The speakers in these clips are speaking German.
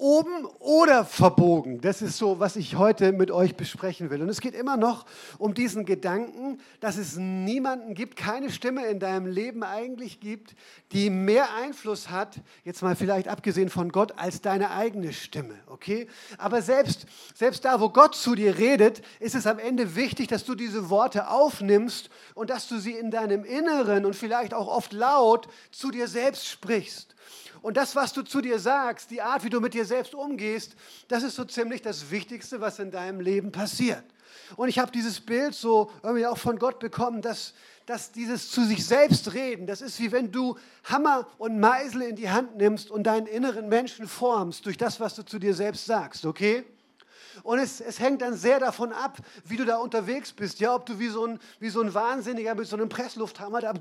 oben oder verbogen. Das ist so, was ich heute mit euch besprechen will. Und es geht immer noch um diesen Gedanken, dass es niemanden gibt, keine Stimme in deinem Leben eigentlich gibt, die mehr Einfluss hat, jetzt mal vielleicht abgesehen von Gott, als deine eigene Stimme. Okay? Aber selbst da, wo Gott zu dir redet, ist es am Ende wichtig, dass du diese Worte aufnimmst und dass du sie in deinem Inneren und vielleicht auch oft laut zu dir selbst sprichst. Und das, was du zu dir sagst, die Art, wie du mit dir selbst umgehst, das ist so ziemlich das Wichtigste, was in deinem Leben passiert. Und ich habe dieses Bild so irgendwie auch von Gott bekommen, dass dieses zu sich selbst reden, das ist wie wenn du Hammer und Meißel in die Hand nimmst und deinen inneren Menschen formst durch das, was du zu dir selbst sagst, okay? Und es hängt dann sehr davon ab, wie du da unterwegs bist. Ja, ob du wie so ein Wahnsinniger mit so einem Presslufthammer da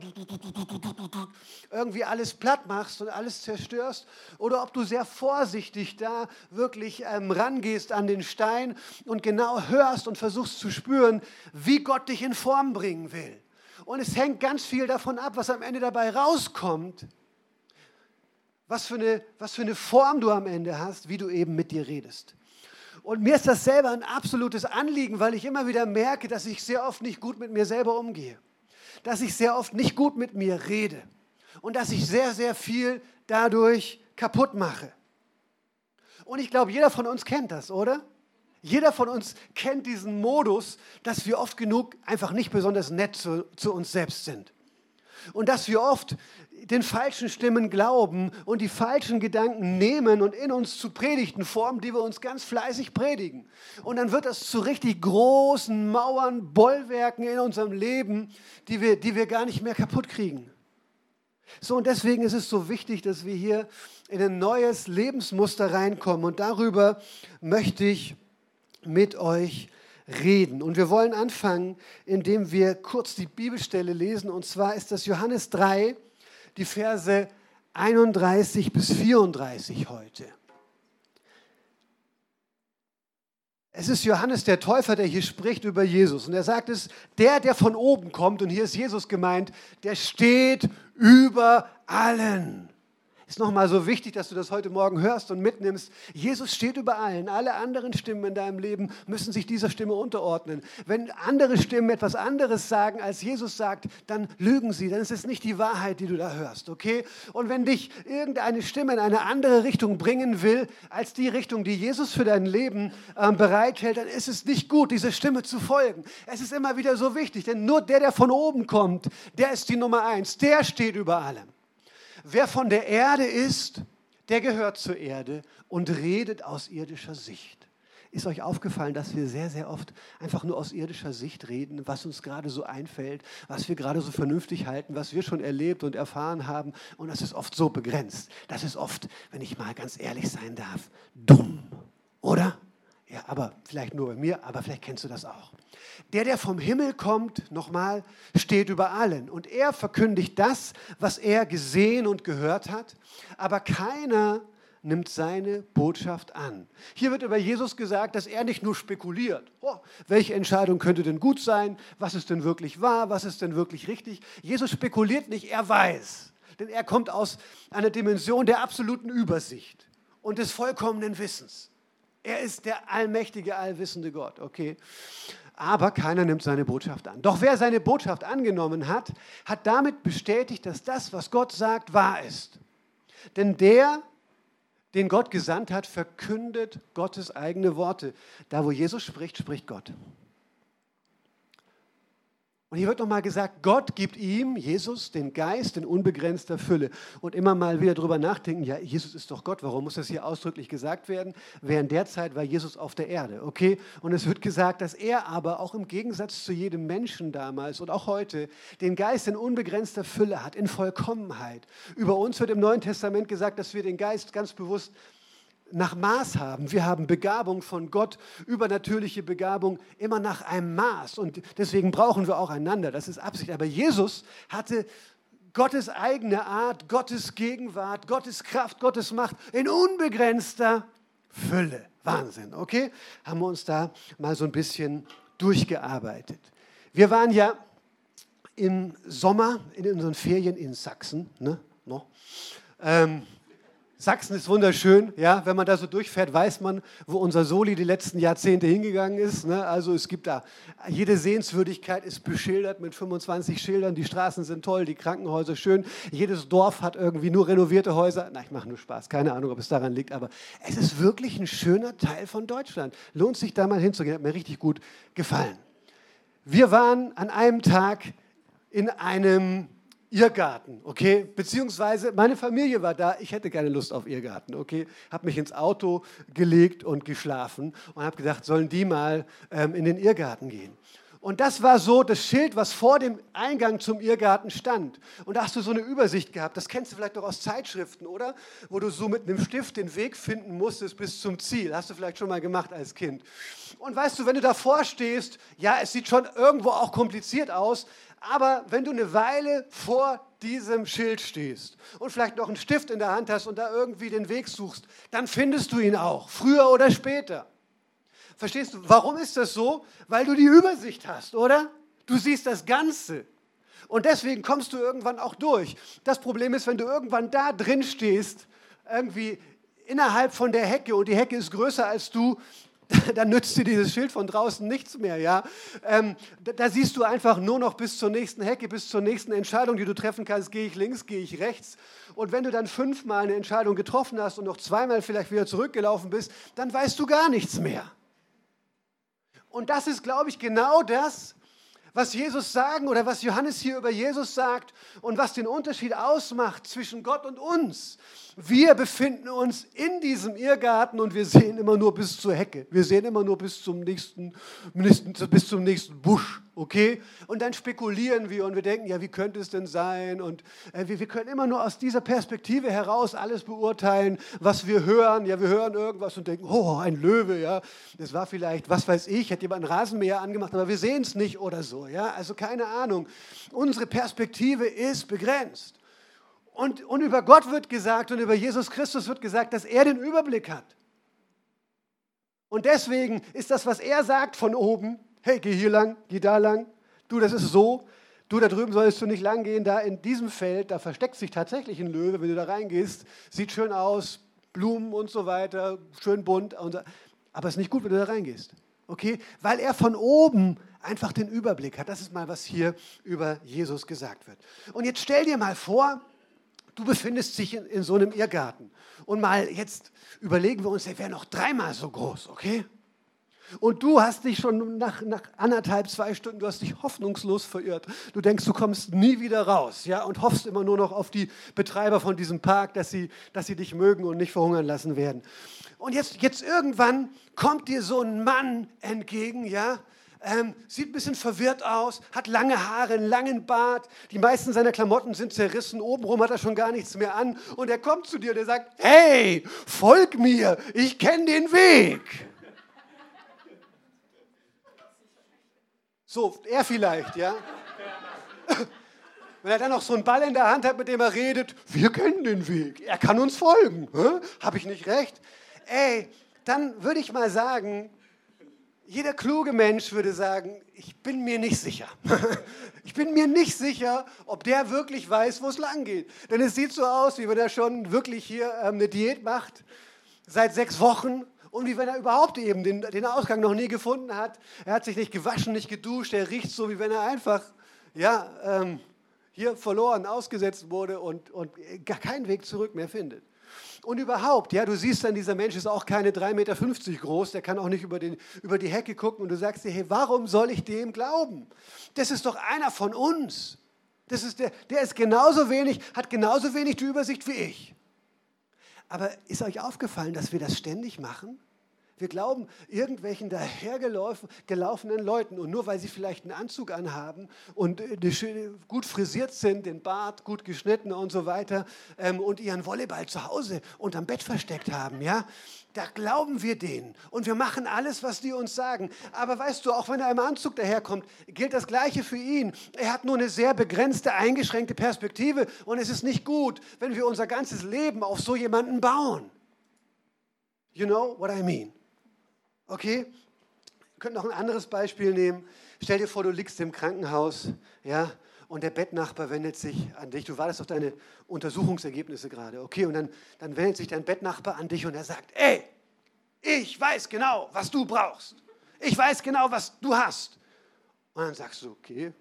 irgendwie alles platt machst und alles zerstörst. Oder ob du sehr vorsichtig da wirklich rangehst an den Stein und genau hörst und versuchst zu spüren, wie Gott dich in Form bringen will. Und es hängt ganz viel davon ab, was am Ende dabei rauskommt. Was für eine Form du am Ende hast, wie du eben mit dir redest. Und mir ist das selber ein absolutes Anliegen, weil ich immer wieder merke, dass ich sehr oft nicht gut mit mir selber umgehe. Dass ich sehr oft nicht gut mit mir rede. Und dass ich sehr, sehr viel dadurch kaputt mache. Und ich glaube, jeder von uns kennt das, oder? Jeder von uns kennt diesen Modus, dass wir oft genug einfach nicht besonders nett zu uns selbst sind. Und dass wir oft den falschen Stimmen glauben und die falschen Gedanken nehmen und in uns zu Predigten formen, die wir uns ganz fleißig predigen. Und dann wird das zu richtig großen Mauern, Bollwerken in unserem Leben, die wir gar nicht mehr kaputt kriegen. So, und deswegen ist es so wichtig, dass wir hier in ein neues Lebensmuster reinkommen. Und darüber möchte ich mit euch reden. Und wir wollen anfangen, indem wir kurz die Bibelstelle lesen. Und zwar ist das Johannes 3, die Verse 31 bis 34 heute. Es ist Johannes der Täufer, der hier spricht über Jesus. Und er sagt es, der von oben kommt, und hier ist Jesus gemeint, der steht über allen. Ist nochmal so wichtig, dass du das heute Morgen hörst und mitnimmst. Jesus steht über allen. Alle anderen Stimmen in deinem Leben müssen sich dieser Stimme unterordnen. Wenn andere Stimmen etwas anderes sagen, als Jesus sagt, dann lügen sie. Dann ist es nicht die Wahrheit, die du da hörst, okay? Und wenn dich irgendeine Stimme in eine andere Richtung bringen will, als die Richtung, die Jesus für dein Leben bereithält, dann ist es nicht gut, dieser Stimme zu folgen. Es ist immer wieder so wichtig, denn nur der von oben kommt, der ist die Nummer 1. Der steht über allem. Wer von der Erde ist, der gehört zur Erde und redet aus irdischer Sicht. Ist euch aufgefallen, dass wir sehr, sehr oft einfach nur aus irdischer Sicht reden, was uns gerade so einfällt, was wir gerade so vernünftig halten, was wir schon erlebt und erfahren haben? Und das ist oft so begrenzt. Das ist oft, wenn ich mal ganz ehrlich sein darf, dumm, oder? Ja, aber vielleicht nur bei mir, aber vielleicht kennst du das auch. Der vom Himmel kommt, nochmal, steht über allen. Und er verkündigt das, was er gesehen und gehört hat. Aber keiner nimmt seine Botschaft an. Hier wird über Jesus gesagt, dass er nicht nur spekuliert. Oh, welche Entscheidung könnte denn gut sein? Was ist denn wirklich wahr? Was ist denn wirklich richtig? Jesus spekuliert nicht, er weiß. Denn er kommt aus einer Dimension der absoluten Übersicht und des vollkommenen Wissens. Er ist der allmächtige, allwissende Gott, okay? Aber keiner nimmt seine Botschaft an. Doch wer seine Botschaft angenommen hat, hat damit bestätigt, dass das, was Gott sagt, wahr ist. Denn der, den Gott gesandt hat, verkündet Gottes eigene Worte. Da, wo Jesus spricht, spricht Gott. Und hier wird nochmal gesagt, Gott gibt ihm, Jesus, den Geist in unbegrenzter Fülle. Und immer mal wieder drüber nachdenken, ja, Jesus ist doch Gott, warum muss das hier ausdrücklich gesagt werden? Während der Zeit war Jesus auf der Erde, okay? Und es wird gesagt, dass er aber auch im Gegensatz zu jedem Menschen damals und auch heute den Geist in unbegrenzter Fülle hat, in Vollkommenheit. Über uns wird im Neuen Testament gesagt, dass wir den Geist ganz bewusst nach Maß haben. Wir haben Begabung von Gott, übernatürliche Begabung, immer nach einem Maß. Und deswegen brauchen wir auch einander. Das ist Absicht. Aber Jesus hatte Gottes eigene Art, Gottes Gegenwart, Gottes Kraft, Gottes Macht in unbegrenzter Fülle. Wahnsinn, okay? Haben wir uns da mal so ein bisschen durchgearbeitet. Wir waren ja im Sommer in unseren Ferien in Sachsen, ne? No? Sachsen ist wunderschön, ja, wenn man da so durchfährt, weiß man, wo unser Soli die letzten Jahrzehnte hingegangen ist. Ne? Also es gibt da, jede Sehenswürdigkeit ist beschildert mit 25 Schildern, die Straßen sind toll, die Krankenhäuser schön, jedes Dorf hat irgendwie nur renovierte Häuser. Na, ich mache nur Spaß, keine Ahnung, ob es daran liegt, aber es ist wirklich ein schöner Teil von Deutschland. Lohnt sich da mal hinzugehen, hat mir richtig gut gefallen. Wir waren an einem Tag in einem Irrgarten, okay? Beziehungsweise meine Familie war da, ich hätte keine Lust auf Irrgarten, okay? Habe mich ins Auto gelegt und geschlafen und habe gedacht, sollen die mal in den Irrgarten gehen. Und das war so das Schild, was vor dem Eingang zum Irrgarten stand. Und da hast du so eine Übersicht gehabt, das kennst du vielleicht noch aus Zeitschriften, oder? Wo du so mit einem Stift den Weg finden musstest bis zum Ziel. Hast du vielleicht schon mal gemacht als Kind. Und weißt du, wenn du davor stehst, ja, es sieht schon irgendwo auch kompliziert aus, aber wenn du eine Weile vor diesem Schild stehst und vielleicht noch einen Stift in der Hand hast und da irgendwie den Weg suchst, dann findest du ihn auch, früher oder später. Verstehst du? Warum ist das so? Weil du die Übersicht hast, oder? Du siehst das Ganze. Und deswegen kommst du irgendwann auch durch. Das Problem ist, wenn du irgendwann da drin stehst, irgendwie innerhalb von der Hecke und die Hecke ist größer als du, dann nützt dir dieses Schild von draußen nichts mehr. Ja? Da siehst du einfach nur noch bis zur nächsten Hecke, bis zur nächsten Entscheidung, die du treffen kannst, gehe ich links, gehe ich rechts. Und wenn du dann 5-mal eine Entscheidung getroffen hast und noch 2-mal vielleicht wieder zurückgelaufen bist, dann weißt du gar nichts mehr. Und das ist, glaube ich, genau das, was Jesus sagen oder was Johannes hier über Jesus sagt und was den Unterschied ausmacht zwischen Gott und uns. Wir befinden uns in diesem Irrgarten und wir sehen immer nur bis zur Hecke. Wir sehen immer nur bis zum nächsten Busch, okay? Und dann spekulieren wir und wir denken, ja, wie könnte es denn sein? Und wir können immer nur aus dieser Perspektive heraus alles beurteilen, was wir hören. Ja, wir hören irgendwas und denken, oh, ein Löwe, ja. Das war vielleicht, was weiß ich, hat jemand einen Rasenmäher angemacht, aber wir sehen es nicht oder so, ja. Also keine Ahnung. Unsere Perspektive ist begrenzt. Und über Gott wird gesagt und über Jesus Christus wird gesagt, dass er den Überblick hat. Und deswegen ist das, was er sagt von oben, hey, geh hier lang, geh da lang, du, das ist so, du, da drüben sollst du nicht lang gehen, da in diesem Feld, da versteckt sich tatsächlich ein Löwe, wenn du da reingehst, sieht schön aus, Blumen und so weiter, schön bunt, aber es ist nicht gut, wenn du da reingehst, okay? Weil er von oben einfach den Überblick hat. Das ist mal, was hier über Jesus gesagt wird. Und jetzt stell dir mal vor, du befindest dich in so einem Irrgarten und mal jetzt überlegen wir uns, der wäre noch 3-mal so groß, okay? Und du hast dich schon nach 1,5, 2 Stunden, du hast dich hoffnungslos verirrt. Du denkst, du kommst nie wieder raus, ja, und hoffst immer nur noch auf die Betreiber von diesem Park, dass sie dich mögen und nicht verhungern lassen werden. Und jetzt irgendwann kommt dir so ein Mann entgegen, ja, sieht ein bisschen verwirrt aus, hat lange Haare, einen langen Bart, die meisten seiner Klamotten sind zerrissen, obenrum hat er schon gar nichts mehr an und er kommt zu dir und er sagt, hey, folg mir, ich kenne den Weg. So, er vielleicht, ja. Wenn er dann noch so einen Ball in der Hand hat, mit dem er redet, wir kennen den Weg, er kann uns folgen. Habe ich nicht recht? Ey, dann würde ich mal sagen, jeder kluge Mensch würde sagen, ich bin mir nicht sicher. Ich bin mir nicht sicher, ob der wirklich weiß, wo es lang geht. Denn es sieht so aus, wie wenn er schon wirklich hier eine Diät macht, seit 6 Wochen. Und wie wenn er überhaupt eben den Ausgang noch nie gefunden hat. Er hat sich nicht gewaschen, nicht geduscht, er riecht so, wie wenn er einfach hier verloren, ausgesetzt wurde und gar keinen Weg zurück mehr findet. Und überhaupt, ja, du siehst dann, dieser Mensch ist auch keine 3,50 Meter groß, der kann auch nicht über die Hecke gucken und du sagst dir, hey, warum soll ich dem glauben? Das ist doch einer von uns. Der ist genauso wenig, hat genauso wenig die Übersicht wie ich. Aber ist euch aufgefallen, dass wir das ständig machen? Wir glauben irgendwelchen dahergelaufenen Leuten und nur weil sie vielleicht einen Anzug anhaben und gut frisiert sind, den Bart gut geschnitten und so weiter und ihren Volleyball zu Hause unterm Bett versteckt haben, ja, da glauben wir denen und wir machen alles, was die uns sagen. Aber weißt du, auch wenn er im Anzug daherkommt, gilt das Gleiche für ihn. Er hat nur eine sehr begrenzte, eingeschränkte Perspektive und es ist nicht gut, wenn wir unser ganzes Leben auf so jemanden bauen. You know what I mean? Okay, ihr könnt noch ein anderes Beispiel nehmen. Stell dir vor, du liegst im Krankenhaus, ja, und der Bettnachbar wendet sich an dich. Du wartest auf deine Untersuchungsergebnisse gerade, okay? Und dann wendet sich dein Bettnachbar an dich und er sagt, ey, ich weiß genau, was du brauchst. Ich weiß genau, was du hast. Und dann sagst du, okay,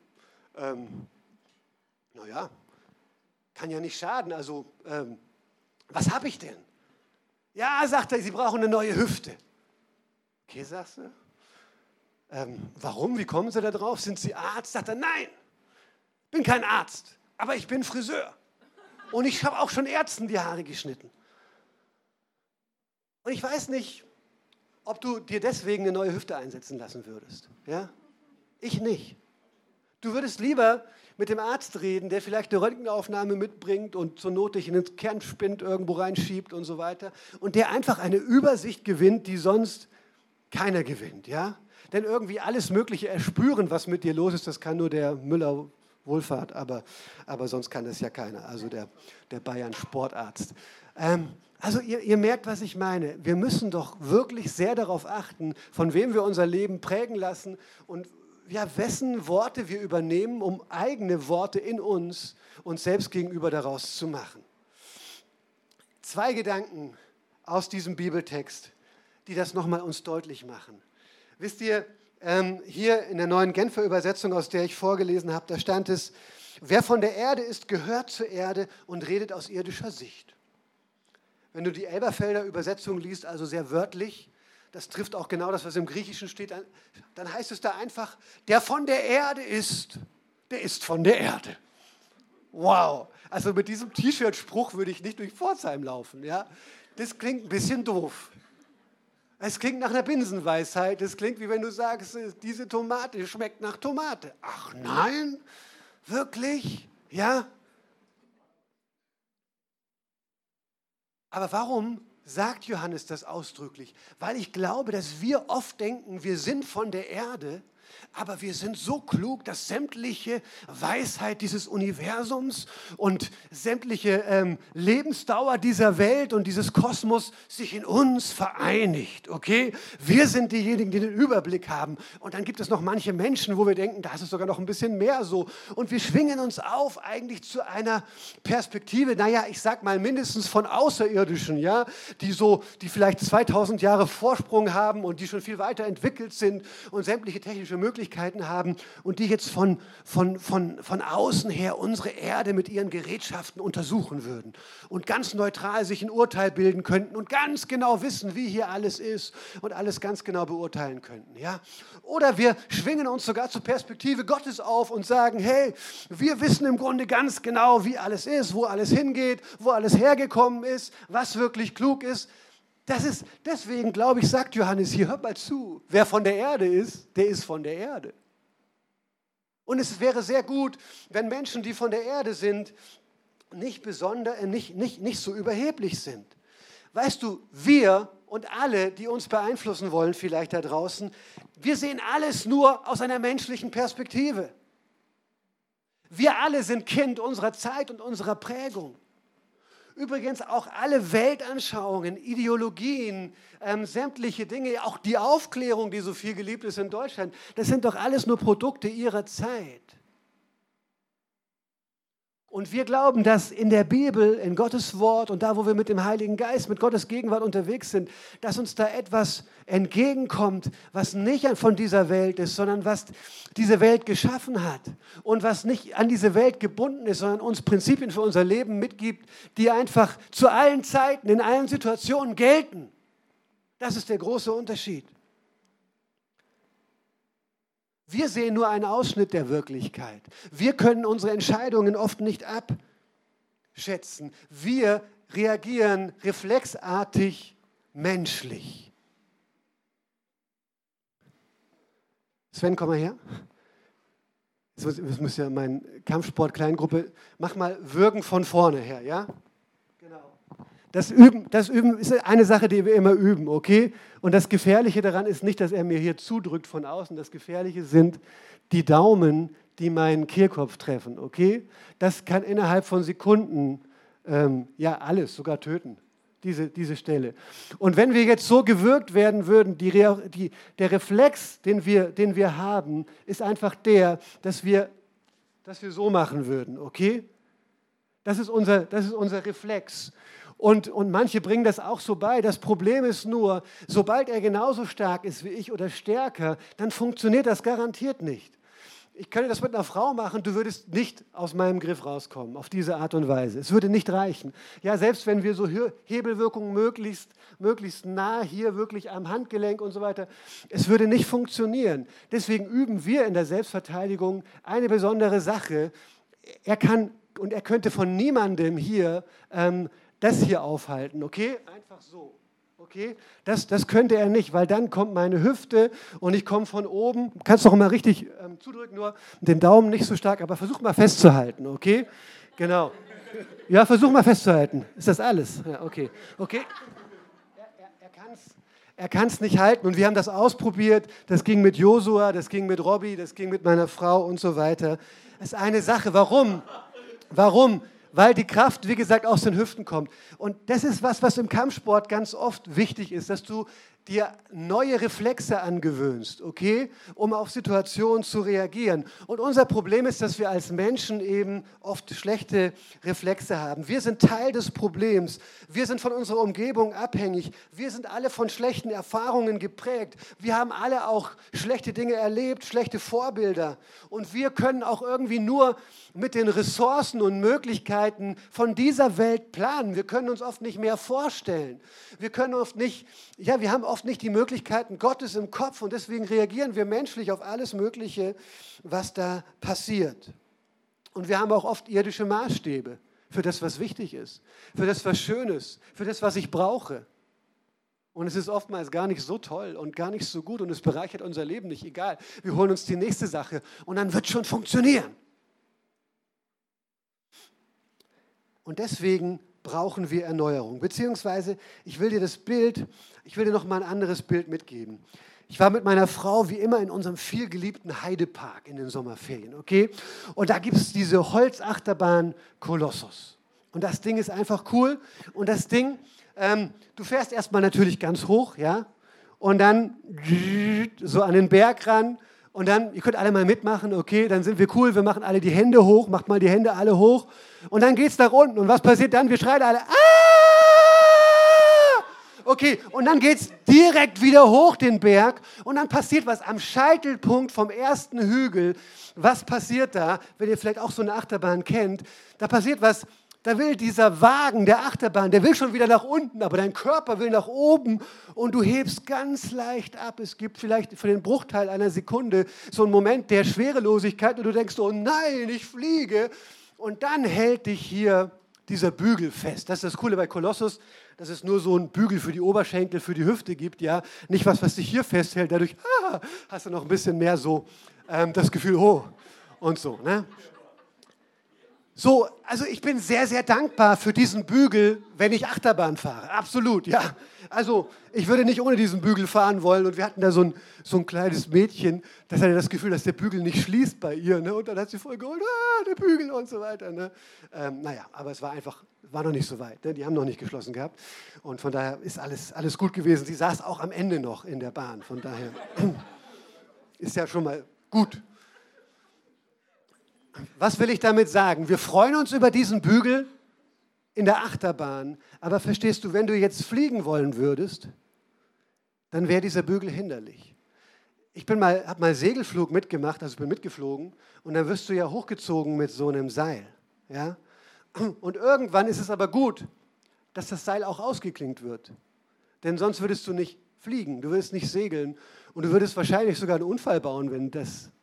naja, kann ja nicht schaden. Also, was habe ich denn? Ja, sagt er, Sie brauchen eine neue Hüfte. Okay, sagst du. Warum? Wie kommen Sie da drauf? Sind Sie Arzt? Sagt er, nein, ich bin kein Arzt, aber ich bin Friseur. Und ich habe auch schon Ärzten die Haare geschnitten. Und ich weiß nicht, ob du dir deswegen eine neue Hüfte einsetzen lassen würdest. Ja? Ich nicht. Du würdest lieber mit dem Arzt reden, der vielleicht eine Röntgenaufnahme mitbringt und zur Not dich in den Kernspind irgendwo reinschiebt und so weiter. Und der einfach eine Übersicht gewinnt, die sonst keiner gewinnt. Ja? Denn irgendwie alles Mögliche erspüren, was mit dir los ist, das kann nur der Müller Wohlfahrt, aber sonst kann das ja keiner, also der Bayern Sportarzt. Also ihr merkt, was ich meine. Wir müssen doch wirklich sehr darauf achten, von wem wir unser Leben prägen lassen und ja, wessen Worte wir übernehmen, um eigene Worte in uns selbst gegenüber daraus zu machen. 2 Gedanken aus diesem Bibeltext, die das nochmal uns deutlich machen. Wisst ihr, hier in der neuen Genfer Übersetzung, aus der ich vorgelesen habe, da stand es, wer von der Erde ist, gehört zur Erde und redet aus irdischer Sicht. Wenn du die Elberfelder Übersetzung liest, also sehr wörtlich, das trifft auch genau das, was im Griechischen steht, dann heißt es da einfach, der von der Erde ist, der ist von der Erde. Wow, also mit diesem T-Shirt-Spruch würde ich nicht durch Pforzheim laufen. Ja? Das klingt ein bisschen doof. Es klingt nach einer Binsenweisheit. Es klingt, wie wenn du sagst, diese Tomate schmeckt nach Tomate. Ach nein? Wirklich? Ja? Aber warum sagt Johannes das ausdrücklich? Weil ich glaube, dass wir oft denken, wir sind von der Erde, aber wir sind so klug, dass sämtliche Weisheit dieses Universums und sämtliche Lebensdauer dieser Welt und dieses Kosmos sich in uns vereinigt, okay? Wir sind diejenigen, die den Überblick haben. Und dann gibt es noch manche Menschen, wo wir denken, da ist es sogar noch ein bisschen mehr so. Und wir schwingen uns auf eigentlich zu einer Perspektive, naja, ich sag mal mindestens von Außerirdischen, ja? Die vielleicht 2000 Jahre Vorsprung haben und die schon viel weiter entwickelt sind und sämtliche technische Möglichkeiten haben und die jetzt von außen her unsere Erde mit ihren Gerätschaften untersuchen würden und ganz neutral sich ein Urteil bilden könnten und ganz genau wissen, wie hier alles ist und alles ganz genau beurteilen könnten. Ja? Oder wir schwingen uns sogar zur Perspektive Gottes auf und sagen, hey, wir wissen im Grunde ganz genau, wie alles ist, wo alles hingeht, wo alles hergekommen ist, was wirklich klug ist. Deswegen, glaube ich, sagt Johannes hier, hört mal zu, wer von der Erde ist, der ist von der Erde. Und es wäre sehr gut, wenn Menschen, die von der Erde sind, nicht so überheblich sind. Weißt du, wir und alle, die uns beeinflussen wollen, vielleicht da draußen, wir sehen alles nur aus einer menschlichen Perspektive. Wir alle sind Kind unserer Zeit und unserer Prägung. Übrigens auch alle Weltanschauungen, Ideologien, sämtliche Dinge, auch die Aufklärung, die so viel geliebt ist in Deutschland, das sind doch alles nur Produkte ihrer Zeit. Und wir glauben, dass in der Bibel, in Gottes Wort und da, wo wir mit dem Heiligen Geist, mit Gottes Gegenwart unterwegs sind, dass uns da etwas entgegenkommt, was nicht von dieser Welt ist, sondern was diese Welt geschaffen hat und was nicht an diese Welt gebunden ist, sondern uns Prinzipien für unser Leben mitgibt, die einfach zu allen Zeiten, in allen Situationen gelten. Das ist der große Unterschied. Wir sehen nur einen Ausschnitt der Wirklichkeit. Wir können unsere Entscheidungen oft nicht abschätzen. Wir reagieren reflexartig menschlich. Sven, komm mal her. Jetzt muss ja meine Kampfsport-Kleingruppe, mach mal Würgen von vorne her, ja? Genau. Das Üben ist eine Sache, die wir immer üben, okay? Und das Gefährliche daran ist nicht, dass er mir hier zudrückt von außen. Das Gefährliche sind die Daumen, die meinen Kehlkopf treffen, okay? Das kann innerhalb von Sekunden alles sogar töten, diese Stelle. Und wenn wir jetzt so gewürgt werden würden, der Reflex, den wir haben, ist einfach der, dass wir dass wir so machen würden, okay? Das ist unser Reflex. Und manche bringen das auch so bei. Das Problem ist nur, sobald er genauso stark ist wie ich oder stärker, dann funktioniert das garantiert nicht. Ich könnte das mit einer Frau machen, du würdest nicht aus meinem Griff rauskommen, auf diese Art und Weise. Es würde nicht reichen. Ja, selbst wenn wir so Hebelwirkungen möglichst nah hier wirklich am Handgelenk und so weiter, es würde nicht funktionieren. Deswegen üben wir in der Selbstverteidigung eine besondere Sache. Er könnte von niemandem hier das hier aufhalten, okay? Einfach so. Okay, das könnte er nicht, weil dann kommt meine Hüfte und ich komme von oben. Du kannst doch mal richtig zudrücken, nur den Daumen nicht so stark, aber versuch mal festzuhalten, okay? Genau. Ja, versuch mal festzuhalten. Ist das alles? Ja, okay. Okay. Er kann es nicht halten und wir haben das ausprobiert. Das ging mit Josua, das ging mit Robby, das ging mit meiner Frau und so weiter. Das ist eine Sache. Warum? Weil die Kraft, wie gesagt, aus den Hüften kommt. Und das ist was im Kampfsport ganz oft wichtig ist, dass du dir neue Reflexe angewöhnst, okay, um auf Situationen zu reagieren. Und unser Problem ist, dass wir als Menschen eben oft schlechte Reflexe haben. Wir sind Teil des Problems. Wir sind von unserer Umgebung abhängig. Wir sind alle von schlechten Erfahrungen geprägt. Wir haben alle auch schlechte Dinge erlebt, schlechte Vorbilder. Und wir können auch irgendwie nur mit den Ressourcen und Möglichkeiten von dieser Welt planen. Wir können uns oft nicht mehr vorstellen. Wir haben oft nicht die Möglichkeiten Gottes im Kopf und deswegen reagieren wir menschlich auf alles Mögliche, was da passiert. Und wir haben auch oft irdische Maßstäbe für das, was wichtig ist, für das, was schön ist, für das, was ich brauche. Und es ist oftmals gar nicht so toll und gar nicht so gut und es bereichert unser Leben nicht, egal. Wir holen uns die nächste Sache und dann wird es schon funktionieren. Und deswegen brauchen wir Erneuerung. Beziehungsweise, ich will dir noch mal ein anderes Bild mitgeben. Ich war mit meiner Frau wie immer in unserem vielgeliebten Heidepark in den Sommerferien, okay? Und da gibt es diese Holzachterbahn Kolossos. Und das Ding ist einfach cool. Und das Ding, du fährst erstmal natürlich ganz hoch, ja? Und dann so an den Berg ran. Und dann, ihr könnt alle mal mitmachen, okay, dann sind wir cool, wir machen alle die Hände hoch, macht mal die Hände alle hoch. Und dann geht's nach unten. Und was passiert dann? Wir schreien alle, ah! Okay, und dann geht's direkt wieder hoch den Berg. Und dann passiert was am Scheitelpunkt vom ersten Hügel. Was passiert da? Wenn ihr vielleicht auch so eine Achterbahn kennt, da passiert was. Da will dieser Wagen der Achterbahn, der will schon wieder nach unten, aber dein Körper will nach oben und du hebst ganz leicht ab. Es gibt vielleicht für den Bruchteil einer Sekunde so einen Moment der Schwerelosigkeit und du denkst, oh nein, ich fliege. Und dann hält dich hier dieser Bügel fest. Das ist das Coole bei Kolossus, dass es nur so einen Bügel für die Oberschenkel, für die Hüfte gibt. Ja? Nicht was dich hier festhält. Dadurch hast du noch ein bisschen mehr so das Gefühl, oh und so. Ne? So, also ich bin sehr, sehr dankbar für diesen Bügel, wenn ich Achterbahn fahre. Absolut, ja. Also ich würde nicht ohne diesen Bügel fahren wollen. Und wir hatten da so ein kleines Mädchen, das hatte das Gefühl, dass der Bügel nicht schließt bei ihr. Ne? Und dann hat sie voll geholt, der Bügel und so weiter. Ne? Naja, aber es war noch nicht so weit. Ne? Die haben noch nicht geschlossen gehabt. Und von daher ist alles gut gewesen. Sie saß auch am Ende noch in der Bahn. Von daher ist ja schon mal gut. Was will ich damit sagen? Wir freuen uns über diesen Bügel in der Achterbahn, aber verstehst du, wenn du jetzt fliegen wollen würdest, dann wäre dieser Bügel hinderlich. Ich habe mal Segelflug mitgemacht, also ich bin mitgeflogen und dann wirst du ja hochgezogen mit so einem Seil. Ja? Und irgendwann ist es aber gut, dass das Seil auch ausgeklinkt wird, denn sonst würdest du nicht fliegen, du würdest nicht segeln und du würdest wahrscheinlich sogar einen Unfall bauen, wenn das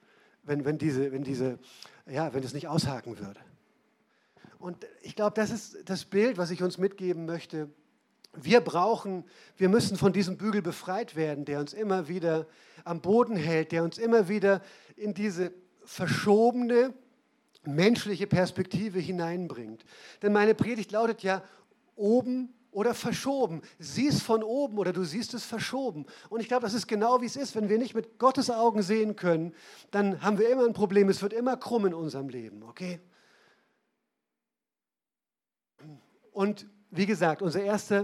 nicht aushaken würde. Und ich glaube, das ist das Bild, was ich uns mitgeben möchte. Wir müssen von diesem Bügel befreit werden, der uns immer wieder am Boden hält, der uns immer wieder in diese verschobene menschliche Perspektive hineinbringt. Denn meine Predigt lautet ja, oben oder verschoben. Sieh es von oben oder du siehst es verschoben. Und ich glaube, das ist genau wie es ist. Wenn wir nicht mit Gottes Augen sehen können, dann haben wir immer ein Problem. Es wird immer krumm in unserem Leben, okay? Und wie gesagt, unser erster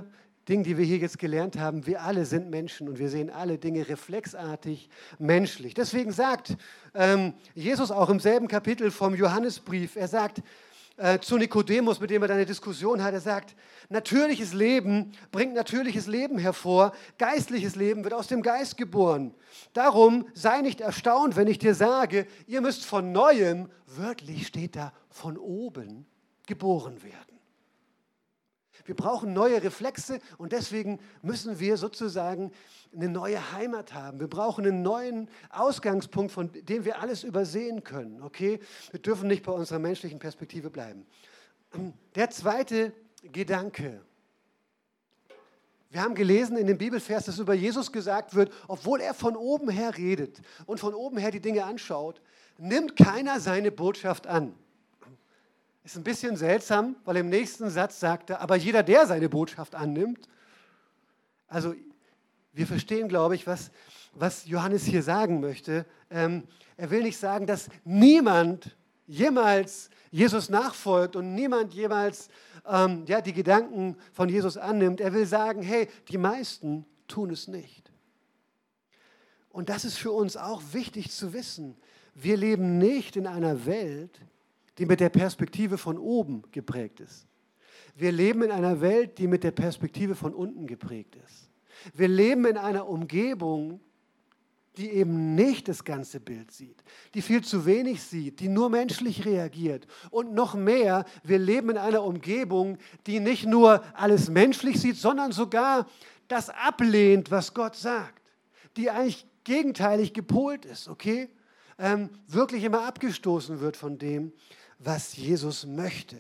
Dingen, die wir hier jetzt gelernt haben, wir alle sind Menschen und wir sehen alle Dinge reflexartig menschlich. Deswegen sagt Jesus auch im selben Kapitel vom Johannesbrief, er sagt zu Nikodemus, mit dem er eine Diskussion hat, er sagt, natürliches Leben bringt natürliches Leben hervor, geistliches Leben wird aus dem Geist geboren. Darum sei nicht erstaunt, wenn ich dir sage, ihr müsst von Neuem, wörtlich steht da, von oben geboren werden. Wir brauchen neue Reflexe und deswegen müssen wir sozusagen eine neue Heimat haben. Wir brauchen einen neuen Ausgangspunkt, von dem wir alles übersehen können. Okay? Wir dürfen nicht bei unserer menschlichen Perspektive bleiben. Der zweite Gedanke. Wir haben gelesen in dem Bibelvers, dass über Jesus gesagt wird, obwohl er von oben her redet und von oben her die Dinge anschaut, nimmt keiner seine Botschaft an. Ist ein bisschen seltsam, weil im nächsten Satz sagt er, aber jeder, der seine Botschaft annimmt. Also wir verstehen, glaube ich, was Johannes hier sagen möchte. Er will nicht sagen, dass niemand jemals Jesus nachfolgt und niemand jemals die Gedanken von Jesus annimmt. Er will sagen, hey, die meisten tun es nicht. Und das ist für uns auch wichtig zu wissen. Wir leben nicht in einer Welt, die mit der Perspektive von oben geprägt ist. Wir leben in einer Welt, die mit der Perspektive von unten geprägt ist. Wir leben in einer Umgebung, die eben nicht das ganze Bild sieht, die viel zu wenig sieht, die nur menschlich reagiert. Und noch mehr, wir leben in einer Umgebung, die nicht nur alles menschlich sieht, sondern sogar das ablehnt, was Gott sagt, die eigentlich gegenteilig gepolt ist, okay? Wirklich immer abgestoßen wird von dem, was Jesus möchte.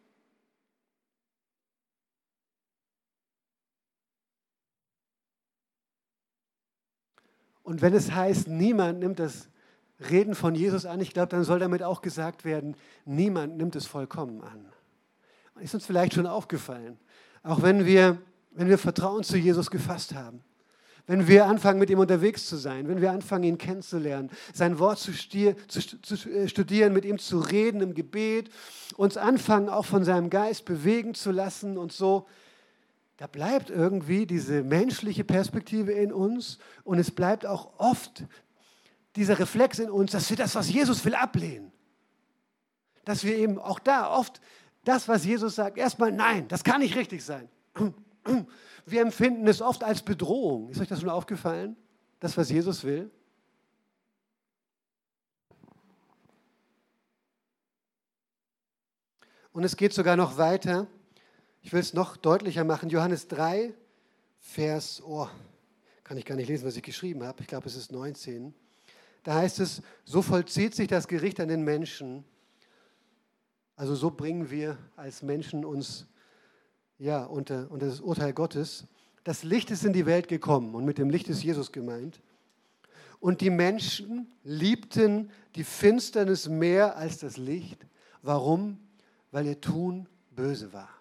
Und wenn es heißt, niemand nimmt das Reden von Jesus an, ich glaube, dann soll damit auch gesagt werden, niemand nimmt es vollkommen an. Ist uns vielleicht schon aufgefallen, auch wenn wir Vertrauen zu Jesus gefasst haben, wenn wir anfangen, mit ihm unterwegs zu sein, wenn wir anfangen, ihn kennenzulernen, sein Wort zu studieren, mit ihm zu reden im Gebet, uns anfangen, auch von seinem Geist bewegen zu lassen und so, da bleibt irgendwie diese menschliche Perspektive in uns und es bleibt auch oft dieser Reflex in uns, dass wir das, was Jesus will, ablehnen. Dass wir eben auch da oft das, was Jesus sagt, erstmal nein, das kann nicht richtig sein. Wir empfinden es oft als Bedrohung. Ist euch das schon aufgefallen? Das, was Jesus will? Und es geht sogar noch weiter. Ich will es noch deutlicher machen. Johannes 3, Vers, kann ich gar nicht lesen, was ich geschrieben habe. Ich glaube, es ist 19. Da heißt es, so vollzieht sich das Gericht an den Menschen. Also so bringen wir als Menschen uns unter das Urteil Gottes. Das Licht ist in die Welt gekommen und mit dem Licht ist Jesus gemeint. Und die Menschen liebten die Finsternis mehr als das Licht. Warum? Weil ihr Tun böse war.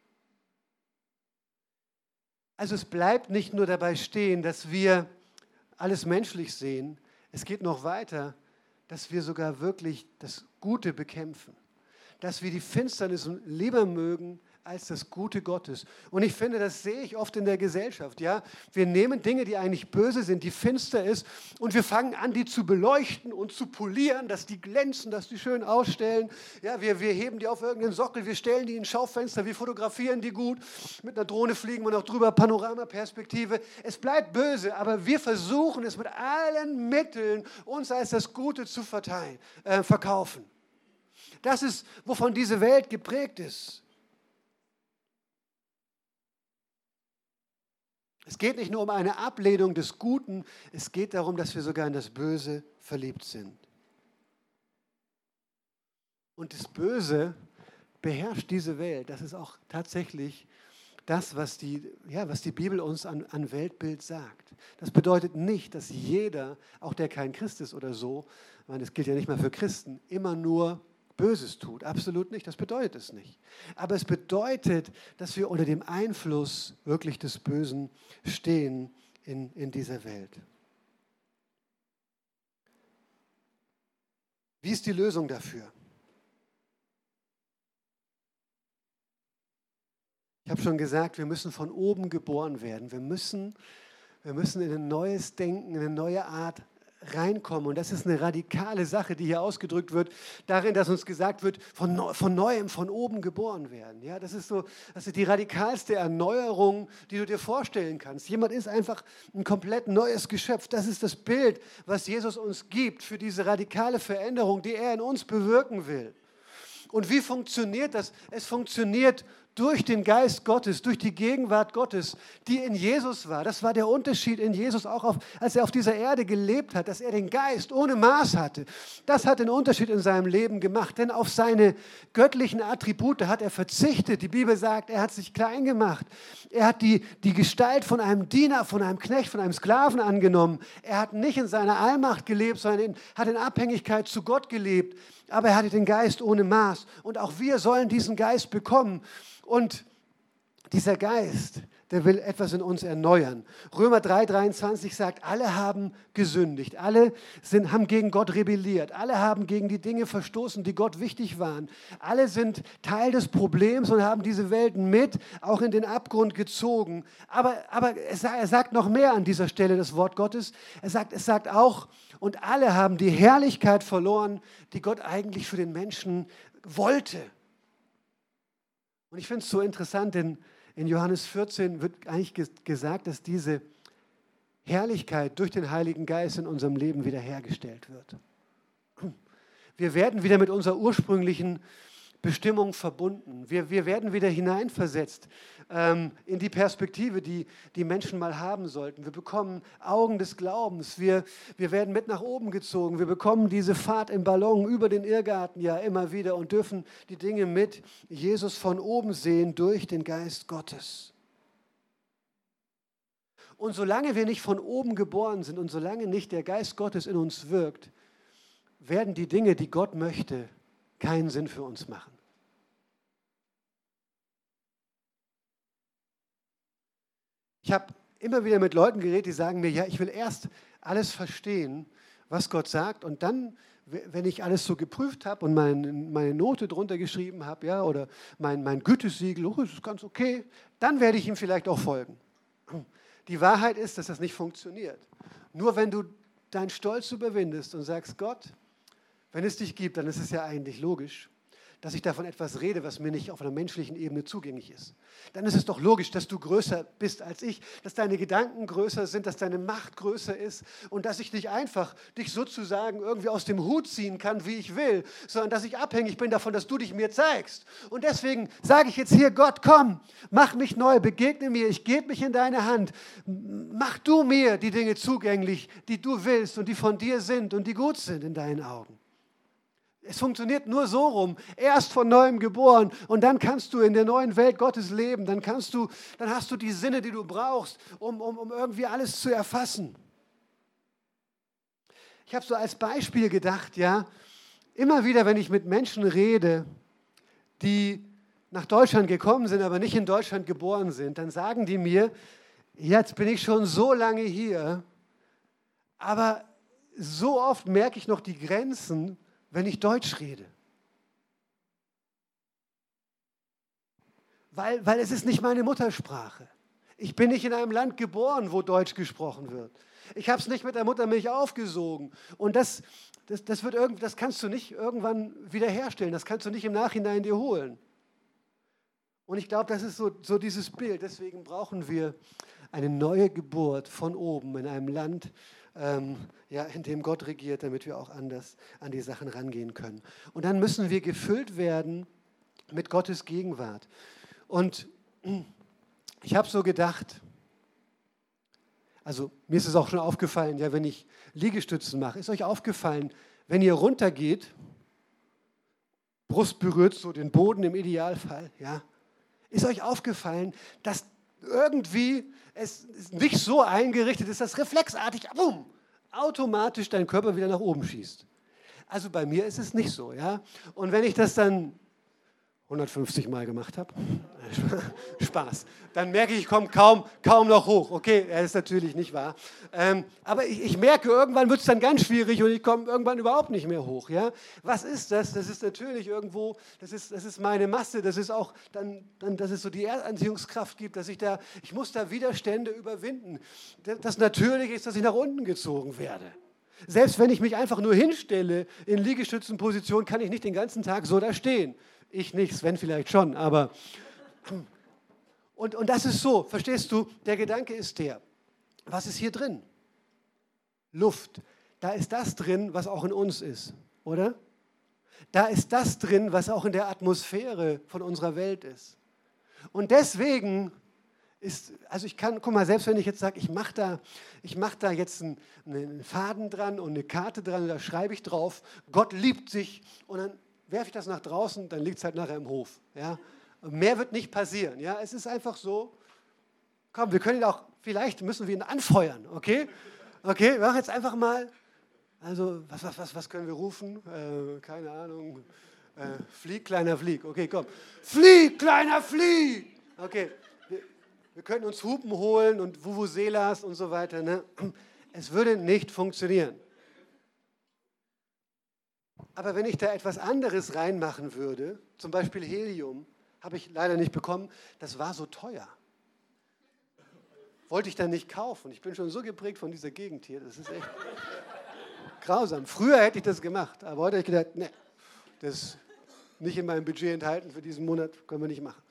Also es bleibt nicht nur dabei stehen, dass wir alles menschlich sehen. Es geht noch weiter, dass wir sogar wirklich das Gute bekämpfen. Dass wir die Finsternis lieber mögen als das Gute Gottes. Und ich finde, das sehe ich oft in der Gesellschaft. Ja? Wir nehmen Dinge, die eigentlich böse sind, die finster ist, und wir fangen an, die zu beleuchten und zu polieren, dass die glänzen, dass die schön ausstellen. Ja, wir heben die auf irgendeinen Sockel, wir stellen die in Schaufenster, wir fotografieren die gut. Mit einer Drohne fliegen wir noch drüber, Panoramaperspektive. Es bleibt böse, aber wir versuchen es mit allen Mitteln, uns als das Gute zu verkaufen. Das ist, wovon diese Welt geprägt ist. Es geht nicht nur um eine Ablehnung des Guten, es geht darum, dass wir sogar in das Böse verliebt sind. Und das Böse beherrscht diese Welt. Das ist auch tatsächlich das, was die Bibel uns an Weltbild sagt. Das bedeutet nicht, dass jeder, auch der kein Christ ist oder so, ich meine, das gilt ja nicht mal für Christen, immer nur Böses tut. Absolut nicht, das bedeutet es nicht. Aber es bedeutet, dass wir unter dem Einfluss wirklich des Bösen stehen in dieser Welt. Wie ist die Lösung dafür? Ich habe schon gesagt, wir müssen von oben geboren werden. Wir müssen in ein neues Denken, in eine neue Art reinkommen. Und das ist eine radikale Sache, die hier ausgedrückt wird, darin, dass uns gesagt wird, von Neuem, von oben geboren werden. Ja, das ist die radikalste Erneuerung, die du dir vorstellen kannst. Jemand ist einfach ein komplett neues Geschöpf. Das ist das Bild, was Jesus uns gibt für diese radikale Veränderung, die er in uns bewirken will. Und wie funktioniert das? Es funktioniert durch den Geist Gottes, durch die Gegenwart Gottes, die in Jesus war. Das war der Unterschied in Jesus, auch als er auf dieser Erde gelebt hat, dass er den Geist ohne Maß hatte. Das hat den Unterschied in seinem Leben gemacht, denn auf seine göttlichen Attribute hat er verzichtet. Die Bibel sagt, er hat sich klein gemacht. Er hat die Gestalt von einem Diener, von einem Knecht, von einem Sklaven angenommen. Er hat nicht in seiner Allmacht gelebt, sondern hat in Abhängigkeit zu Gott gelebt. Aber er hatte den Geist ohne Maß. Und auch wir sollen diesen Geist bekommen. Und dieser Geist, der will etwas in uns erneuern. Römer 3,23 sagt, alle haben gesündigt, alle haben gegen Gott rebelliert, alle haben gegen die Dinge verstoßen, die Gott wichtig waren. Alle sind Teil des Problems und haben diese Welt mit auch in den Abgrund gezogen. Aber er sagt noch mehr an dieser Stelle, das Wort Gottes. Es sagt auch, und alle haben die Herrlichkeit verloren, die Gott eigentlich für den Menschen wollte. Und ich finde es so interessant, denn in Johannes 14 wird eigentlich gesagt, dass diese Herrlichkeit durch den Heiligen Geist in unserem Leben wiederhergestellt wird. Wir werden wieder mit unserer ursprünglichen Bestimmung verbunden. Wir werden wieder hineinversetzt in die Perspektive, die Menschen mal haben sollten. Wir bekommen Augen des Glaubens. Wir werden mit nach oben gezogen. Wir bekommen diese Fahrt im Ballon über den Irrgarten ja immer wieder und dürfen die Dinge mit Jesus von oben sehen durch den Geist Gottes. Und solange wir nicht von oben geboren sind und solange nicht der Geist Gottes in uns wirkt, werden die Dinge, die Gott möchte, keinen Sinn für uns machen. Ich habe immer wieder mit Leuten geredet, die sagen mir, ja, ich will erst alles verstehen, was Gott sagt und dann, wenn ich alles so geprüft habe und meine Note drunter geschrieben habe, ja, oder mein Gütesiegel, oh, das ist ganz okay, dann werde ich ihm vielleicht auch folgen. Die Wahrheit ist, dass das nicht funktioniert. Nur wenn du deinen Stolz überwindest und sagst, Gott, wenn es dich gibt, dann ist es ja eigentlich logisch, dass ich davon etwas rede, was mir nicht auf einer menschlichen Ebene zugänglich ist. Dann ist es doch logisch, dass du größer bist als ich, dass deine Gedanken größer sind, dass deine Macht größer ist und dass ich nicht einfach dich sozusagen irgendwie aus dem Hut ziehen kann, wie ich will, sondern dass ich abhängig bin davon, dass du dich mir zeigst. Und deswegen sage ich jetzt hier, Gott, komm, mach mich neu, begegne mir, ich gebe mich in deine Hand. Mach du mir die Dinge zugänglich, die du willst und die von dir sind und die gut sind in deinen Augen. Es funktioniert nur so rum, erst von Neuem geboren und dann kannst du in der neuen Welt Gottes leben, dann hast du die Sinne, die du brauchst, um irgendwie alles zu erfassen. Ich habe so als Beispiel gedacht, ja, immer wieder, wenn ich mit Menschen rede, die nach Deutschland gekommen sind, aber nicht in Deutschland geboren sind, dann sagen die mir, jetzt bin ich schon so lange hier, aber so oft merke ich noch die Grenzen, wenn ich Deutsch rede. Weil es ist nicht meine Muttersprache. Ich bin nicht in einem Land geboren, wo Deutsch gesprochen wird. Ich habe es nicht mit der Muttermilch aufgesogen. Und das kannst du nicht irgendwann wiederherstellen. Das kannst du nicht im Nachhinein dir holen. Und ich glaube, das ist so dieses Bild. Deswegen brauchen wir eine neue Geburt von oben in einem Land, in dem Gott regiert, damit wir auch anders an die Sachen rangehen können. Und dann müssen wir gefüllt werden mit Gottes Gegenwart. Und ich habe so gedacht, also mir ist es auch schon aufgefallen, ja, wenn ich Liegestützen mache, ist euch aufgefallen, wenn ihr runtergeht, Brust berührt so den Boden im Idealfall, ja, ist euch aufgefallen, dass irgendwie es nicht so eingerichtet ist, dass reflexartig, boom, automatisch dein Körper wieder nach oben schießt. Also bei mir ist es nicht so, ja. Und wenn ich das dann 150 Mal gemacht habe. Spaß. Dann merke ich komme kaum noch hoch. Okay, das ist natürlich nicht wahr. Aber ich merke, irgendwann wird es dann ganz schwierig und ich komme irgendwann überhaupt nicht mehr hoch. Ja? Was ist das? Das ist natürlich irgendwo, das ist meine Masse, das ist auch dass es so die Erdanziehungskraft gibt, ich muss da Widerstände überwinden. Das Natürliche ist, dass ich nach unten gezogen werde. Selbst wenn ich mich einfach nur hinstelle in Liegestützenposition, kann ich nicht den ganzen Tag so da stehen. Ich nicht, Sven vielleicht schon, aber... Und das ist so, verstehst du? Der Gedanke ist was ist hier drin? Luft. Da ist das drin, was auch in uns ist, oder? Da ist das drin, was auch in der Atmosphäre von unserer Welt ist. Und deswegen guck mal, selbst wenn ich jetzt sage, ich mach da jetzt einen Faden dran und eine Karte dran, da schreibe ich drauf, Gott liebt sich, und dann werfe ich das nach draußen, dann liegt es halt nachher im Hof. Ja? Mehr wird nicht passieren. Ja? Es ist einfach so, komm, vielleicht müssen wir ihn anfeuern, okay? Okay, wir machen jetzt einfach mal, also was können wir rufen? Keine Ahnung, flieg, kleiner Flieg, okay, komm. Flieg, kleiner Flieg! Okay, wir könnten uns Hupen holen und Vuvuzelas und so weiter. Ne? Es würde nicht funktionieren. Aber wenn ich da etwas anderes reinmachen würde, zum Beispiel Helium, habe ich leider nicht bekommen, das war so teuer. Wollte ich dann nicht kaufen. Ich bin schon so geprägt von dieser Gegend hier, das ist echt grausam. Früher hätte ich das gemacht, aber heute habe ich gedacht, nee, das ist nicht in meinem Budget enthalten für diesen Monat, können wir nicht machen.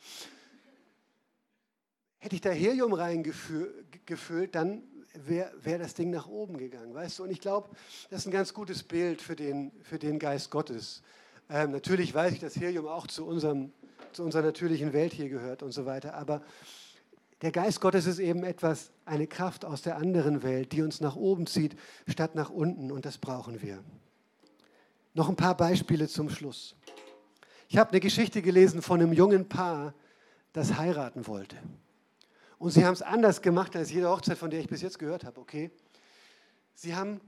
Hätte ich da Helium reingefüllt, dann wäre das Ding nach oben gegangen, weißt du? Und ich glaube, das ist ein ganz gutes Bild für den Geist Gottes. Natürlich weiß ich, dass Helium auch zu unserer natürlichen Welt hier gehört und so weiter, aber der Geist Gottes ist eben eine Kraft aus der anderen Welt, die uns nach oben zieht, statt nach unten, und das brauchen wir. Noch ein paar Beispiele zum Schluss. Ich habe eine Geschichte gelesen von einem jungen Paar, das heiraten wollte. Und sie haben es anders gemacht als jede Hochzeit, von der ich bis jetzt gehört habe, okay? Sie haben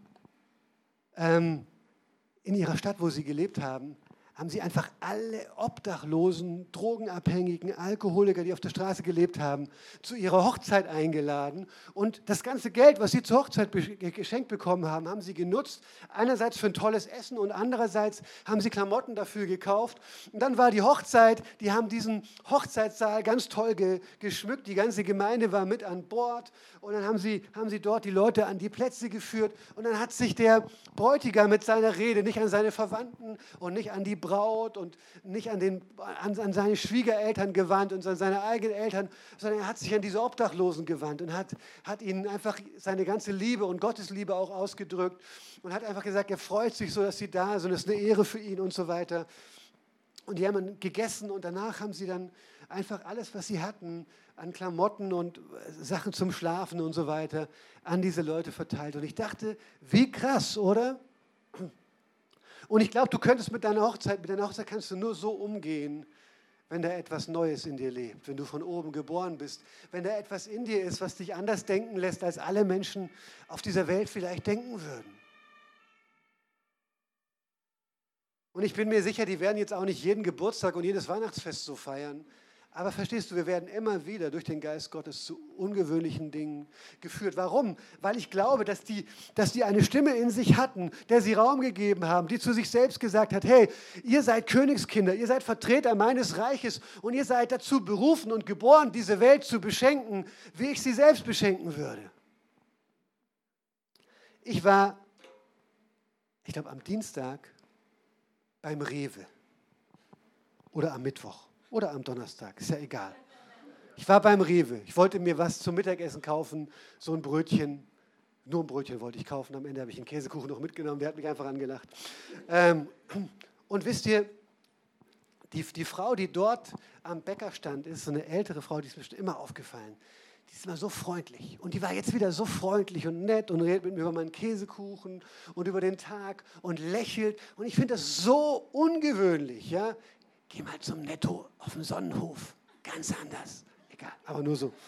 in ihrer Stadt, wo sie gelebt haben sie einfach alle Obdachlosen, Drogenabhängigen, Alkoholiker, die auf der Straße gelebt haben, zu ihrer Hochzeit eingeladen. Und das ganze Geld, was sie zur Hochzeit geschenkt bekommen haben, haben sie genutzt. Einerseits für ein tolles Essen und andererseits haben sie Klamotten dafür gekauft. Und dann war die Hochzeit, die haben diesen Hochzeitssaal ganz toll geschmückt. Die ganze Gemeinde war mit an Bord. Und dann haben sie dort die Leute an die Plätze geführt. Und dann hat sich der Bräutigam mit seiner Rede nicht an seine Verwandten und nicht an die Braut und nicht an seine Schwiegereltern gewandt und an seine eigenen Eltern, sondern er hat sich an diese Obdachlosen gewandt und hat ihnen einfach seine ganze Liebe und Gottes Liebe auch ausgedrückt und hat einfach gesagt, er freut sich so, dass sie da sind, es ist eine Ehre für ihn und so weiter. Und die haben dann gegessen und danach haben sie dann einfach alles, was sie hatten, an Klamotten und Sachen zum Schlafen und so weiter, an diese Leute verteilt. Und ich dachte, wie krass, oder? Und ich glaube, du könntest mit deiner Hochzeit kannst du nur so umgehen, wenn da etwas Neues in dir lebt, wenn du von oben geboren bist, wenn da etwas in dir ist, was dich anders denken lässt, als alle Menschen auf dieser Welt vielleicht denken würden. Und ich bin mir sicher, die werden jetzt auch nicht jeden Geburtstag und jedes Weihnachtsfest so feiern. Aber verstehst du, wir werden immer wieder durch den Geist Gottes zu ungewöhnlichen Dingen geführt. Warum? Weil ich glaube, dass die eine Stimme in sich hatten, der sie Raum gegeben haben, die zu sich selbst gesagt hat, hey, ihr seid Königskinder, ihr seid Vertreter meines Reiches und ihr seid dazu berufen und geboren, diese Welt zu beschenken, wie ich sie selbst beschenken würde. Ich war, ich glaube, am Dienstag beim Rewe oder am Mittwoch. Oder am Donnerstag, ist ja egal. Ich war beim Rewe. Ich wollte mir was zum Mittagessen kaufen, so ein Brötchen. Nur ein Brötchen wollte ich kaufen. Am Ende habe ich einen Käsekuchen noch mitgenommen. Der hat mich einfach angelacht. Und wisst ihr, die Frau, die dort am Bäckerstand ist, so eine ältere Frau, die ist mir schon immer aufgefallen. Die ist immer so freundlich. Und die war jetzt wieder so freundlich und nett und redet mit mir über meinen Käsekuchen und über den Tag und lächelt. Und ich finde das so ungewöhnlich, ja. Geh mal zum Netto auf dem Sonnenhof. Ganz anders. Egal, aber nur so.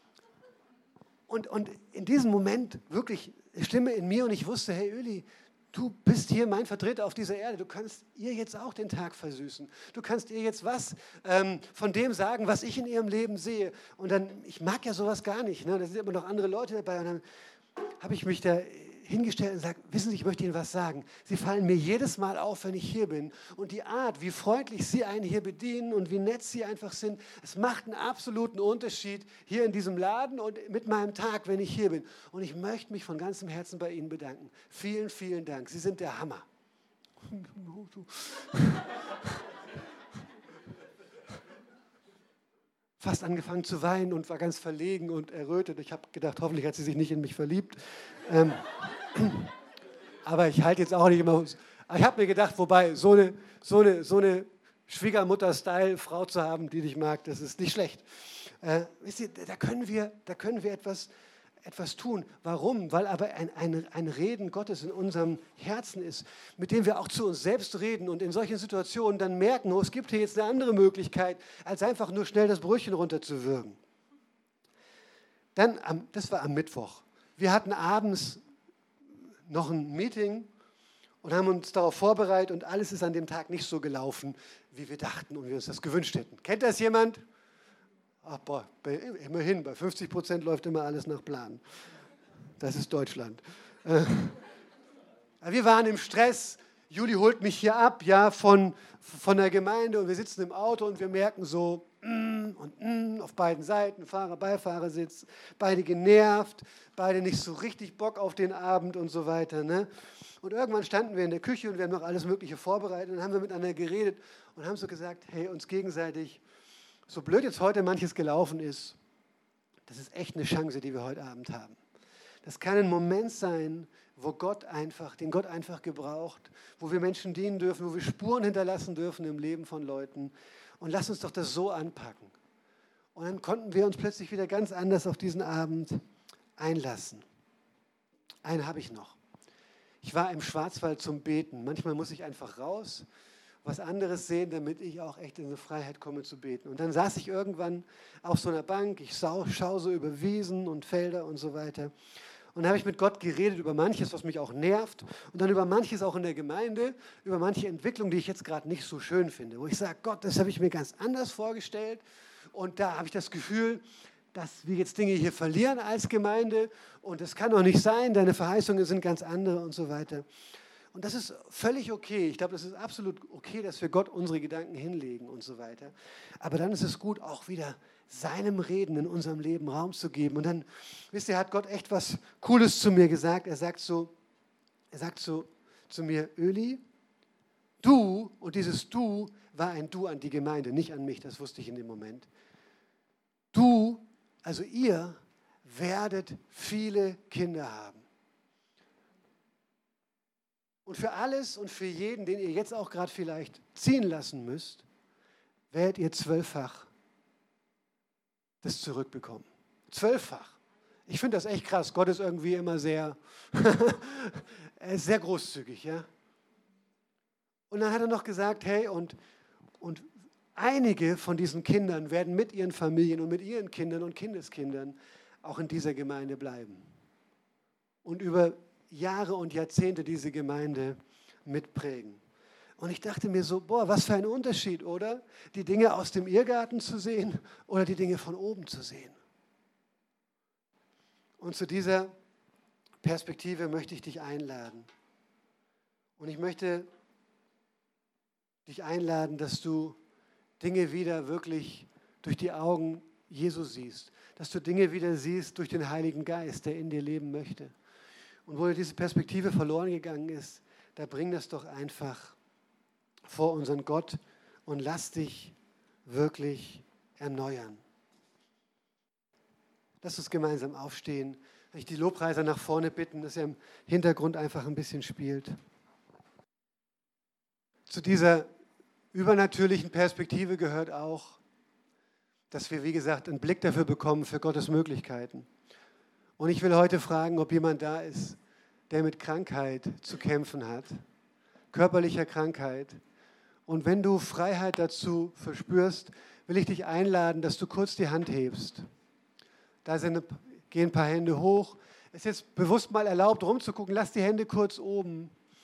Und in diesem Moment wirklich Stimme in mir und ich wusste, hey Öli, du bist hier mein Vertreter auf dieser Erde. Du kannst ihr jetzt auch den Tag versüßen. Du kannst ihr jetzt was von dem sagen, was ich in ihrem Leben sehe. Und dann, ich mag ja sowas gar nicht. Ne? Da sind immer noch andere Leute dabei. Und dann habe ich mich da hingestellt und gesagt, wissen Sie, ich möchte Ihnen was sagen. Sie fallen mir jedes Mal auf, wenn ich hier bin. Und die Art, wie freundlich Sie einen hier bedienen und wie nett Sie einfach sind, es macht einen absoluten Unterschied hier in diesem Laden und mit meinem Tag, wenn ich hier bin. Und ich möchte mich von ganzem Herzen bei Ihnen bedanken. Vielen, vielen Dank. Sie sind der Hammer. Fast angefangen zu weinen und war ganz verlegen und errötet. Ich habe gedacht, hoffentlich hat sie sich nicht in mich verliebt. Aber ich halte jetzt auch nicht immer. Ich habe mir gedacht, wobei, so eine Schwiegermutter-Style-Frau zu haben, die dich mag, das ist nicht schlecht. Wisst ihr, da können wir etwas tun. Warum? Weil aber ein Reden Gottes in unserem Herzen ist, mit dem wir auch zu uns selbst reden und in solchen Situationen dann merken, oh, es gibt hier jetzt eine andere Möglichkeit, als einfach nur schnell das Brötchen runterzuwürgen. Dann, das war am Mittwoch. Wir hatten abends noch ein Meeting und haben uns darauf vorbereitet und alles ist an dem Tag nicht so gelaufen, wie wir dachten und wir uns das gewünscht hätten. Kennt das jemand? Ach boah, immerhin, bei 50% läuft immer alles nach Plan. Das ist Deutschland. Wir waren im Stress. Juli holt mich hier ab, ja, von der Gemeinde und wir sitzen im Auto und wir merken so auf beiden Seiten, Fahrer, Beifahrersitz, beide genervt, beide nicht so richtig Bock auf den Abend und so weiter. Ne? Und irgendwann standen wir in der Küche und wir haben noch alles Mögliche vorbereitet und dann haben wir miteinander geredet und haben so gesagt, hey, uns gegenseitig, so blöd jetzt heute manches gelaufen ist, das ist echt eine Chance, die wir heute Abend haben. Das kann ein Moment sein, den Gott einfach gebraucht, wo wir Menschen dienen dürfen, wo wir Spuren hinterlassen dürfen im Leben von Leuten. Und lass uns doch das so anpacken. Und dann konnten wir uns plötzlich wieder ganz anders auf diesen Abend einlassen. Einen habe ich noch. Ich war im Schwarzwald zum Beten. Manchmal muss ich einfach raus, was anderes sehen, damit ich auch echt in eine Freiheit komme zu beten. Und dann saß ich irgendwann auf so einer Bank, ich schaue so über Wiesen und Felder und so weiter. Und dann habe ich mit Gott geredet über manches, was mich auch nervt und dann über manches auch in der Gemeinde, über manche Entwicklung, die ich jetzt gerade nicht so schön finde. Wo ich sage, Gott, das habe ich mir ganz anders vorgestellt und da habe ich das Gefühl, dass wir jetzt Dinge hier verlieren als Gemeinde und das kann doch nicht sein, deine Verheißungen sind ganz andere und so weiter. Und das ist völlig okay. Ich glaube, das ist absolut okay, dass wir Gott unsere Gedanken hinlegen und so weiter. Aber dann ist es gut, auch wieder seinem Reden in unserem Leben Raum zu geben. Und dann, wisst ihr, hat Gott echt was Cooles zu mir gesagt. Er sagt so zu mir, Öli, du, und dieses Du war ein Du an die Gemeinde, nicht an mich, das wusste ich in dem Moment. Du, also ihr, werdet viele Kinder haben. Und für alles und für jeden, den ihr jetzt auch gerade vielleicht ziehen lassen müsst, werdet ihr 12-fach das zurückbekommen. 12-fach. Ich finde das echt krass. Gott ist irgendwie immer sehr, er ist sehr großzügig. Ja? Und dann hat er noch gesagt, hey, und einige von diesen Kindern werden mit ihren Familien und mit ihren Kindern und Kindeskindern auch in dieser Gemeinde bleiben. Und über Jahre und Jahrzehnte diese Gemeinde mitprägen. Und ich dachte mir so, boah, was für ein Unterschied, oder? Die Dinge aus dem Irrgarten zu sehen oder die Dinge von oben zu sehen. Und zu dieser Perspektive möchte ich dich einladen. Und ich möchte dich einladen, dass du Dinge wieder wirklich durch die Augen Jesu siehst. Dass du Dinge wieder siehst durch den Heiligen Geist, der in dir leben möchte. Und wo dir diese Perspektive verloren gegangen ist, da bring das doch einfach vor unseren Gott und lass dich wirklich erneuern. Lass uns gemeinsam aufstehen. Ich die Lobpreiser nach vorne bitten, dass er im Hintergrund einfach ein bisschen spielt. Zu dieser übernatürlichen Perspektive gehört auch, dass wir, wie gesagt, einen Blick dafür bekommen, für Gottes Möglichkeiten. Und ich will heute fragen, ob jemand da ist, der mit Krankheit zu kämpfen hat, körperlicher Krankheit. Und wenn du Freiheit dazu verspürst, will ich dich einladen, dass du kurz die Hand hebst. Da gehen ein paar Hände hoch. Es ist jetzt bewusst mal erlaubt, rumzugucken. Lass die Hände kurz oben.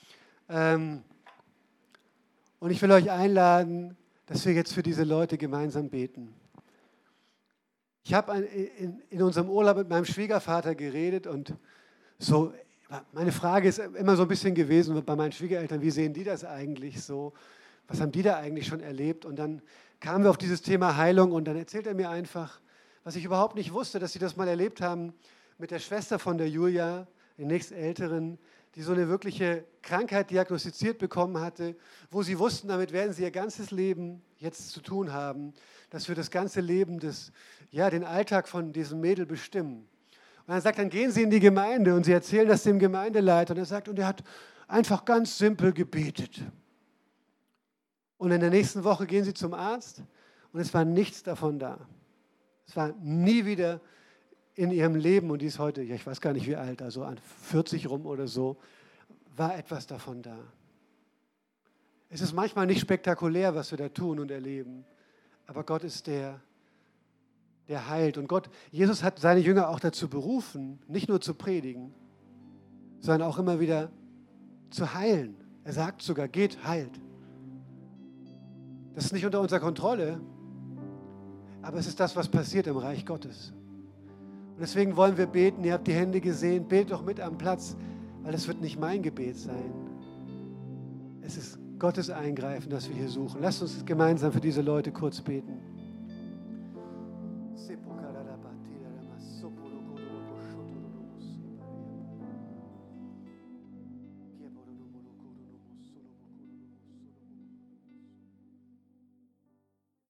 Und ich will euch einladen, dass wir jetzt für diese Leute gemeinsam beten. Ich habe in unserem Urlaub mit meinem Schwiegervater geredet und so, meine Frage ist immer so ein bisschen gewesen bei meinen Schwiegereltern, wie sehen die das eigentlich so? Was haben die da eigentlich schon erlebt? Und dann kamen wir auf dieses Thema Heilung und dann erzählt er mir einfach, was ich überhaupt nicht wusste, dass sie das mal erlebt haben mit der Schwester von der Julia, der nächstälteren, die so eine wirkliche Krankheit diagnostiziert bekommen hatte, wo sie wussten, damit werden sie ihr ganzes Leben jetzt zu tun haben, dass wir das ganze Leben, den Alltag von diesem Mädel bestimmen. Und er sagt, dann gehen sie in die Gemeinde und sie erzählen das dem Gemeindeleiter und er sagt, und er hat einfach ganz simpel gebetet. Und in der nächsten Woche gehen sie zum Arzt und es war nichts davon da. Es war nie wieder in ihrem Leben, und die ist heute, ich weiß gar nicht wie alt, also an 40 rum oder so, war etwas davon da. Es ist manchmal nicht spektakulär, was wir da tun und erleben, aber Gott ist der heilt. Und Jesus hat seine Jünger auch dazu berufen, nicht nur zu predigen, sondern auch immer wieder zu heilen. Er sagt sogar, geht, heilt. Das ist nicht unter unserer Kontrolle, aber es ist das, was passiert im Reich Gottes. Und deswegen wollen wir beten, ihr habt die Hände gesehen, betet doch mit am Platz, weil es wird nicht mein Gebet sein. Es ist Gottes Eingreifen, das wir hier suchen. Lasst uns gemeinsam für diese Leute kurz beten.